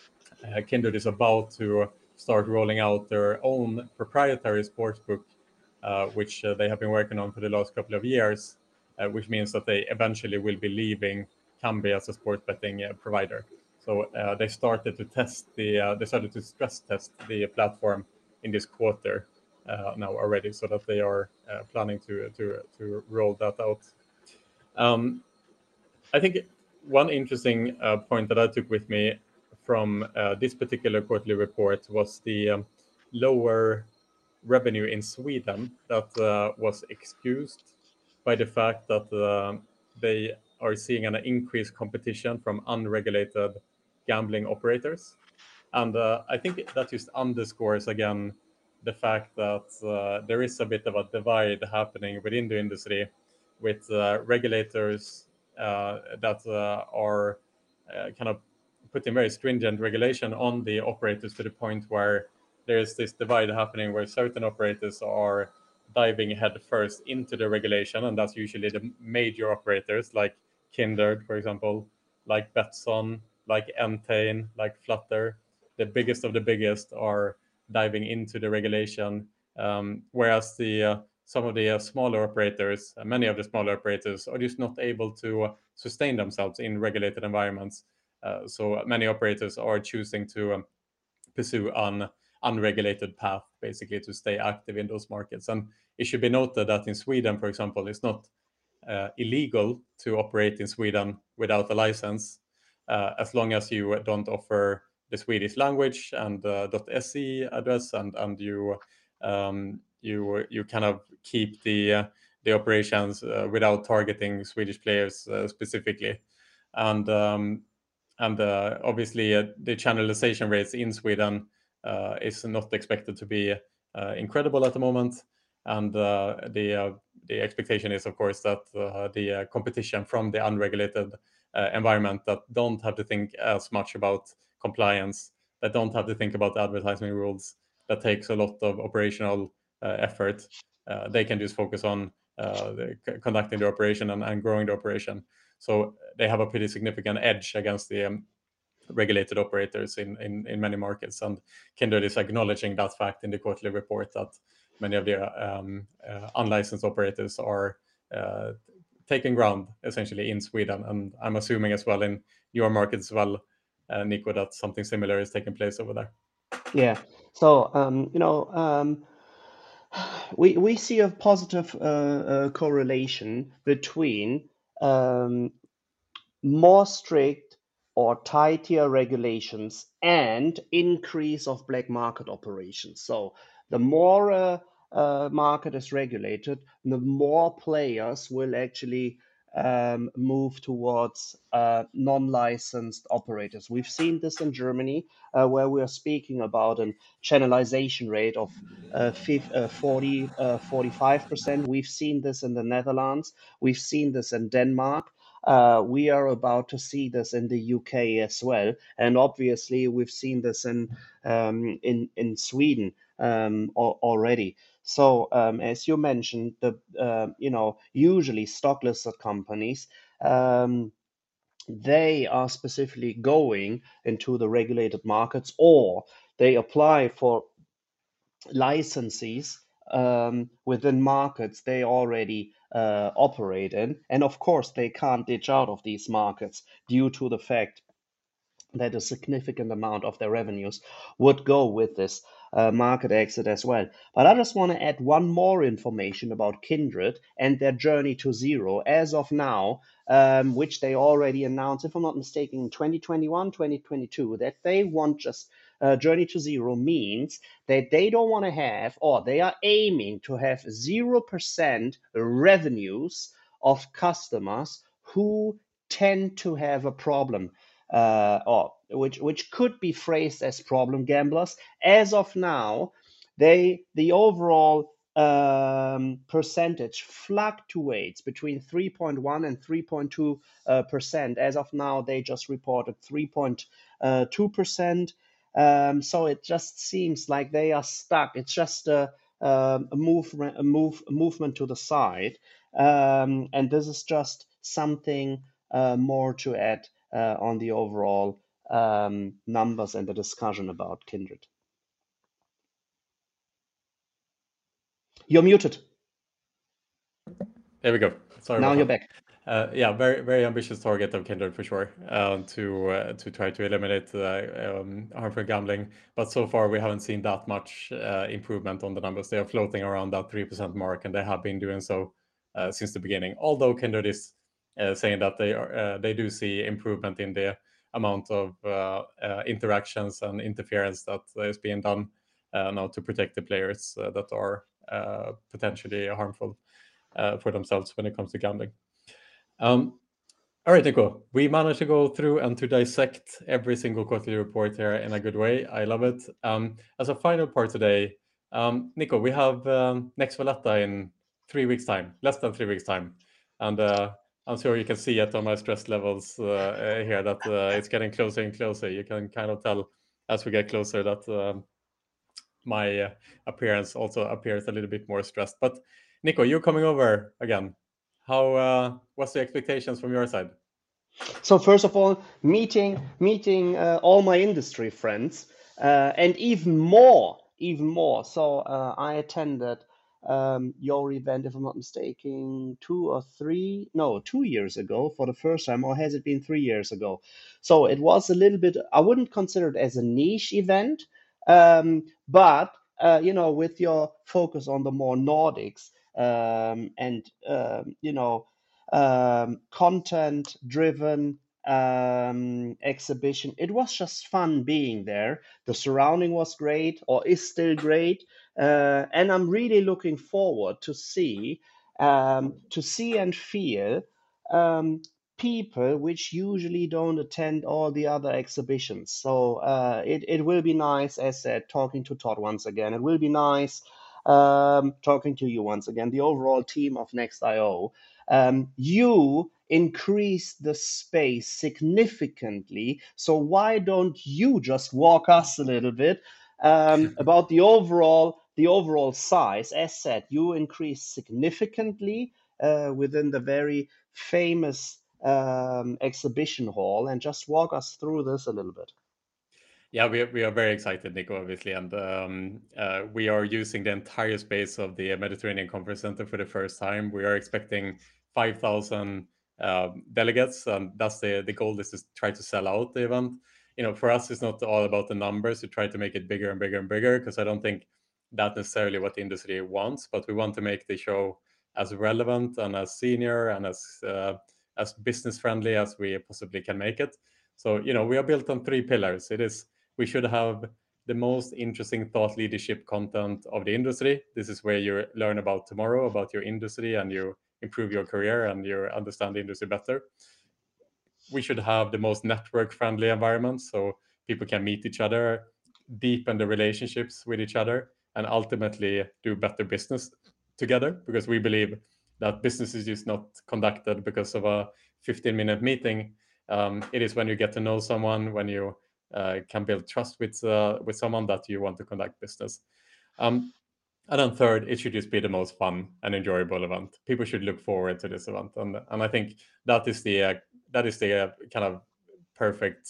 S2: uh, Kindred is about to start rolling out their own proprietary sportsbook, uh, which uh, they have been working on for the last couple of years, uh, which means that they eventually will be leaving Kambi as a sports betting uh, provider. So uh, they started to test the, uh, they started to stress test the platform in this quarter uh, now already, so that they are uh, planning to to to roll that out. Um, I think one interesting uh, point that I took with me from uh, this particular quarterly report was the um, lower revenue in Sweden that uh, was excused by the fact that uh, they are seeing an increased competition from unregulated gambling operators. And uh, I think that just underscores again the fact that uh, there is a bit of a divide happening within the industry, with uh, regulators uh, that uh, are uh, kind of putting very stringent regulation on the operators, to the point where there's this divide happening where certain operators are diving headfirst into the regulation, and that's usually the major operators like Kindred, for example, like Betsson, like Entain, like Flutter. The biggest of the biggest are diving into the regulation, um, whereas the uh, some of the uh, smaller operators, uh, many of the smaller operators, are just not able to uh, sustain themselves in regulated environments. Uh, so many operators are choosing to um, pursue an unregulated path, basically, to stay active in those markets. And it should be noted that in Sweden, for example, it's not uh, illegal to operate in Sweden without a license, uh, as long as you don't offer the Swedish language and uh, .se address, and and you um, you you kind of keep the uh, the operations uh, without targeting Swedish players uh, specifically, and um, and uh, obviously uh, the channelization rates in Sweden uh, is not expected to be uh, incredible at the moment, and uh, the uh, the expectation is, of course, that uh, the uh, competition from the unregulated uh, environment that don't have to think as much about compliance, that don't have to think about advertising rules, that takes a lot of operational uh, effort. Uh, they can just focus on uh, the, conducting the operation and, and growing the operation. So they have a pretty significant edge against the um, regulated operators in, in, in many markets. And Kindred is acknowledging that fact in the quarterly report, that many of the um, uh, unlicensed operators are uh, taking ground essentially in Sweden. And I'm assuming as well in your market as well, uh, Nico, that something similar is taking place over there.
S3: Yeah. So, um, you know, um, we we see a positive uh, uh, correlation between um, more strict or tighter regulations and increase of black market operations. So the more uh, uh, market is regulated, the more players will actually um, move towards uh, non-licensed operators. We've seen this in Germany, uh, where we are speaking about a channelization rate of uh, forty, uh, forty-five percent. We've seen this in the Netherlands. We've seen this in Denmark. Uh, we are about to see this in the U K as well, and obviously we've seen this in um, in in Sweden um, al- already. So um, as you mentioned, the uh, you know usually stock listed companies. Um, they are specifically going into the regulated markets, or they apply for licenses um, within markets they already uh, operate in. And of course, they can't ditch out of these markets due to the fact that a significant amount of their revenues would go with this uh, market exit as well. But I just want to add one more information about Kindred and their journey to zero as of now, um, which they already announced, if I'm not mistaken, in twenty twenty-one, twenty twenty-two, that they want just uh, journey to zero means that they don't want to have, or they are aiming to have zero percent revenues of customers who tend to have a problem uh, or which which could be phrased as problem gamblers. As of now, they the overall um, percentage fluctuates between three point one and three point two uh, percent. As of now, they just reported three point two percent. Um, so it just seems like they are stuck. It's just a, um, a movement, a move, a movement to the side, um, and this is just something uh, more to add uh, on the overall um, numbers and the discussion about Kindred. You're muted.
S2: There we go. Sorry
S3: now
S2: about
S3: you're
S2: that.
S3: back.
S2: Uh, yeah, very very ambitious target of Kindred for sure, uh, to uh, to try to eliminate uh, um, harmful gambling. But so far we haven't seen that much uh, improvement on the numbers. They are floating around that three percent mark, and they have been doing so uh, since the beginning. Although Kindred is uh, saying that they are uh, they do see improvement in the amount of uh, uh, interactions and interference that is being done uh, now to protect the players uh, that are uh, potentially harmful uh, for themselves when it comes to gambling. Um, all right, Nico, we managed to go through and to dissect every single quarterly report here in a good way. I love it. Um, as a final part today, um, Nico, we have um, Next Valletta in three weeks' time, less than three weeks' time. And uh, I'm sure you can see it on my stress levels uh, here that uh, it's getting closer and closer. You can kind of tell as we get closer that um, my uh, appearance also appears a little bit more stressed. But Nico, you're coming over again. How uh, what's the expectations from your side?
S3: So first of all, meeting meeting uh, all my industry friends, uh, and even more, even more. So uh, I attended um, your event, if I'm not mistaken, two or three, no, two years ago for the first time, or has it been three years ago? So it was a little bit. I wouldn't consider it as a niche event, um, but uh, you know, with your focus on the more Nordics um, and um, you know um, content driven um, exhibition. It was just fun being there. The surrounding was great, or is still great, uh, and I'm really looking forward to see um, to see and feel um, people which usually don't attend all the other exhibitions. So uh, it it will be nice, as said, talking to Todd once again. It will be nice um, talking to you once again. The overall team of Next I O. Um, you increase the space significantly. So why don't you just walk us a little bit um, about the overall the overall size? As said, you increase significantly uh, within the very famous um, exhibition hall, and just walk us through this a little bit.
S2: Yeah, we, we are very excited, Nico, obviously. And um, uh, we are using the entire space of the Mediterranean Conference Center for the first time. We are expecting five thousand uh, delegates, and that's the, the goal is to try to sell out the event. You know, for us, it's not all about the numbers. We try to make it bigger and bigger and bigger, because I don't think that's necessarily what the industry wants, but we want to make the show as relevant and as senior and as uh, as business friendly as we possibly can make it. So, you know, we are built on three pillars. It is we should have the most interesting thought leadership content of the industry. This is where you learn about tomorrow, about your industry, and you improve your career and you understand the industry better. We should have the most network-friendly environment so people can meet each other, deepen the relationships with each other, and ultimately do better business together, because we believe that business is just not conducted because of a fifteen minute meeting. Um, it is when you get to know someone, when you uh, can build trust with uh, with someone, that you want to conduct business. Um, and then third, it should just be the most fun and enjoyable event. People should look forward to this event, and and I think that is the uh, that is the uh, kind of perfect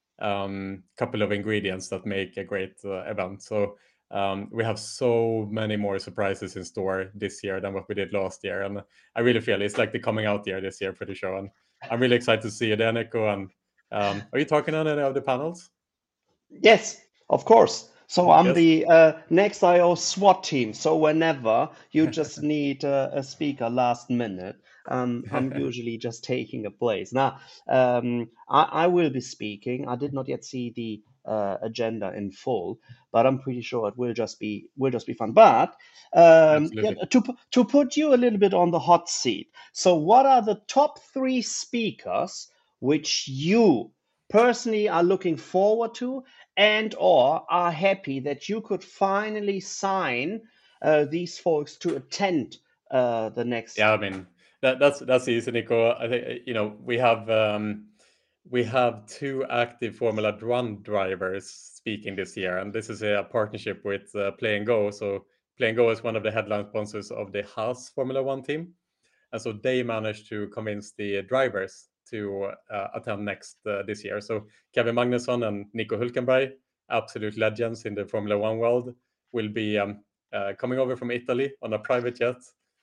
S2: um, couple of ingredients that make a great uh, event. So um, we have so many more surprises in store this year than what we did last year, and I really feel it's like the coming out year this year for the show, and I'm really excited to see you there, Nico. And um, are you talking on any of the panels?
S3: Yes, of course. So I'm
S2: Yes.
S3: the uh, Next I O SWAT team. So whenever you just need uh, a speaker last minute, um, I'm usually just taking a place. Now, um, I, I will be speaking. I did not yet see the uh, agenda in full, but I'm pretty sure it will just be will just be fun. But um, yeah,
S2: Absolutely.
S3: to pu- to put you a little bit on the hot seat. So, what are the top three speakers which you personally are looking forward to, and or are happy that you could finally sign uh, these folks to attend uh, the next?
S2: Yeah, I mean that, that's that's easy, Nico. I think you know we have um, we have two active Formula One drivers speaking this year, and this is a partnership with uh, Play and Go. So Play and Go is one of the headline sponsors of the Haas Formula One team, and so they managed to convince the drivers to uh, attend next uh, this year. So Kevin Magnusson and Nico Hülkenberg, absolute legends in the Formula One world, will be um, uh, coming over from Italy on a private jet,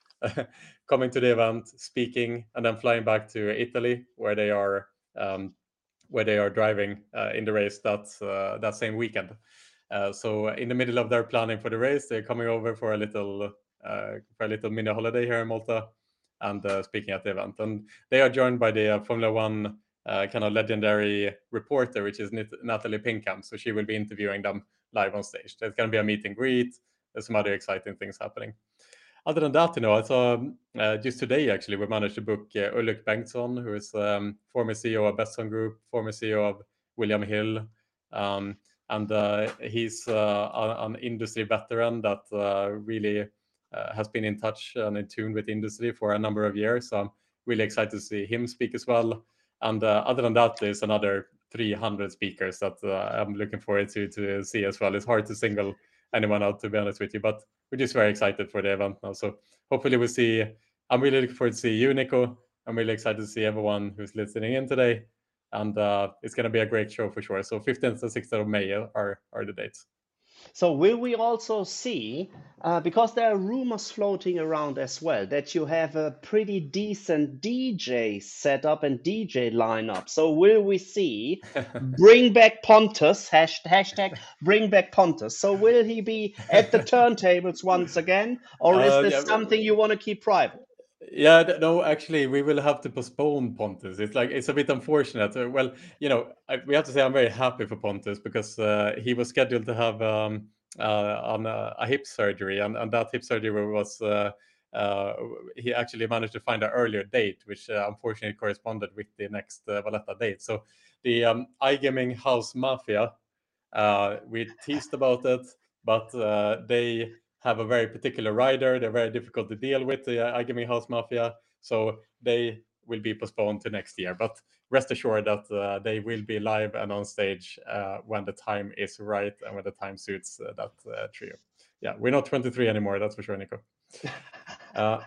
S2: coming to the event, speaking, and then flying back to Italy, where they are um, where they are driving uh, in the race that uh, that same weekend. Uh, so in the middle of their planning for the race, they're coming over for a little uh, for a little mini holiday here in Malta, and uh, speaking at the event. And they are joined by the uh, Formula One uh, kind of legendary reporter, which is Nat- Natalie Pinkham. So she will be interviewing them live on stage. There's going to be a meet and greet. There's some other exciting things happening. Other than that, you know, I saw uh, just today actually we managed to book uh, Ulrik Bengtsson, who is um, former C E O of Betsson Group, former C E O of William Hill, um, and uh, he's uh, an industry veteran that uh, really uh, has been in touch and in tune with industry for a number of years. So I'm really excited to see him speak as well. And uh, other than that, there's another three hundred speakers that uh, I'm looking forward to to see as well. It's hard to single anyone out, to be honest with you, but we're just very excited for the event now. So hopefully we'll see. I'm really looking forward to see you, Nico. I'm really excited to see everyone who's listening in today. And uh, it's going to be a great show for sure. So fifteenth and sixteenth of May are, are the dates.
S3: So will we also see, uh, because there are rumors floating around as well, that you have a pretty decent D J setup and D J lineup. So will we see bring back Pontus, hashtag, hashtag bring back Pontus. So will he be at the turntables once again, or is
S2: Uh,
S3: this
S2: yeah,
S3: something you want to keep private?
S2: Yeah, th- no, actually, we will have to postpone Pontus. It's like it's a bit unfortunate. Uh, Well, you know, I, we have to say I'm very happy for Pontus because uh, he was scheduled to have um, uh, on a, a hip surgery, and, and that hip surgery was uh, uh, he actually managed to find an earlier date, which uh, unfortunately corresponded with the next uh, Valletta date. So the um, iGaming House Mafia, uh, we teased about it, but uh, they have a very particular rider. They're very difficult to deal with, the uh, iGaming House Mafia. So they will be postponed to next year. But rest assured that uh, they will be live and on stage uh, when the time is right and when the time suits uh, that uh, trio. Yeah, we're not twenty-three anymore, that's for sure, Nico. Uh,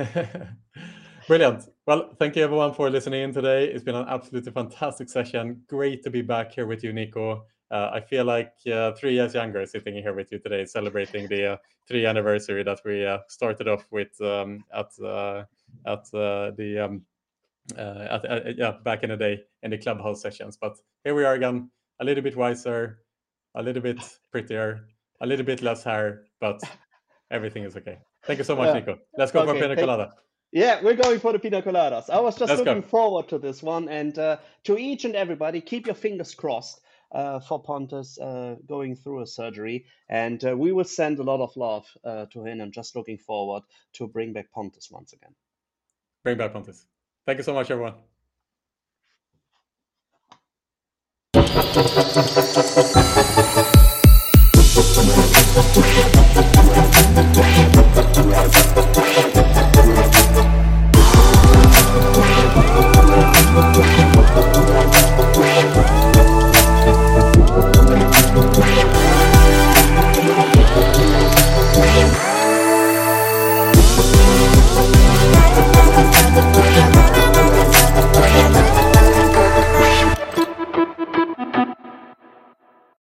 S2: Brilliant. Well, thank you everyone for listening in today. It's been an absolutely fantastic session. Great to be back here with you, Nico. Uh, I feel like uh, three years younger sitting here with you today, celebrating the uh, three anniversary that we uh, started off with um, at uh, at uh, the um, uh, at, uh, yeah back in the day in the clubhouse sessions. But here we are again, a little bit wiser, a little bit prettier, a little bit less hair, but everything is okay. Thank you so much,
S3: Yeah.
S2: Nico. Let's go for a
S3: Okay,
S2: pina
S3: thank-
S2: colada.
S3: Yeah, we're going for the pina coladas. I was just
S2: Let's go.
S3: looking forward to this one, and uh, to each and everybody, keep your fingers crossed. uh, for Pontus uh, going through a surgery, and uh, we will send a lot of love uh, to him. I'm just looking forward to bring back Pontus once again.
S2: Bring back Pontus. Thank you so much, everyone.